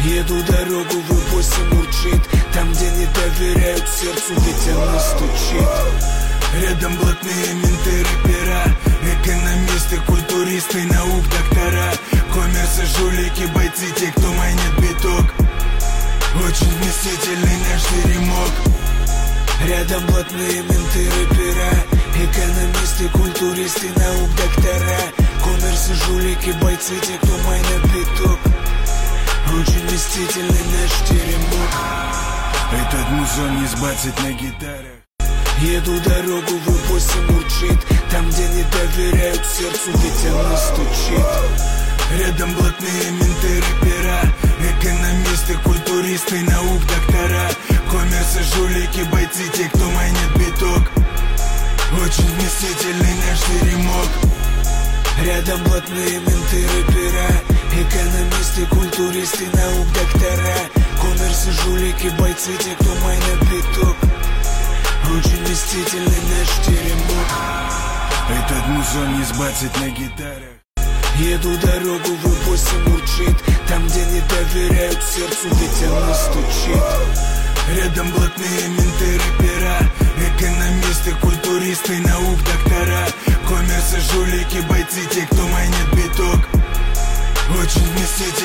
Еду дорогу, в боссе мурчит. Там, где не доверяют сердцу, ведь оно стучит. Рядом блатные менты, рэпера, экономисты, культуристы, наук, доктора, коммерсы, жулики, бойцы, те, кто майнит биток. Очень вместительный наш теремок. Рядом блатные менты, рэпера, экономисты, культуристы, наук, доктора, коммерсы, жулики, бойцы, те, кто майнит биток. Очень вместительный наш теремок. Этот музон не сбацать на гитарах. Еду дорогу, в боссе мурчит. Там, где не доверяют сердцу, ведь оно стучит. Рядом блатные менты, рэпера, экономисты, культуристы, наук, доктора, коммерсы, жулики, бойцы, те, кто майнит биток. Очень вместительный наш теремок. Рядом блатные менты, рэпера, экономисты, культуристы, наук, доктора, коммерсы, жулики, бойцы, те, кто майнит биток. Очень вместительный наш теремок. Этот музон не сбацать на гитарах. Еду дорогу, в боссе мурчит. Там, где не доверяют сердцу, ведь оно стучит. Рядом блатные менты, рэпера, экономисты, культуристы, наук, доктора, коммерсы, жулики, бойцы, те, кто майнит биток. Очень вместительный.